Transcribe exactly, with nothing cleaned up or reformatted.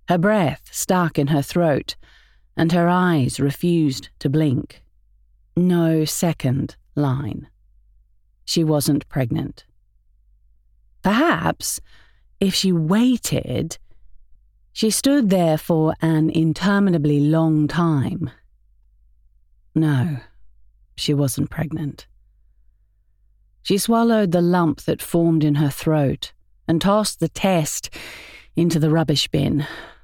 Her breath stuck in her throat, and her eyes refused to blink. No second line. She wasn't pregnant. Perhaps, if she waited, she stood there for an interminably long time. No, she wasn't pregnant. She swallowed the lump that formed in her throat and tossed the test into the rubbish bin.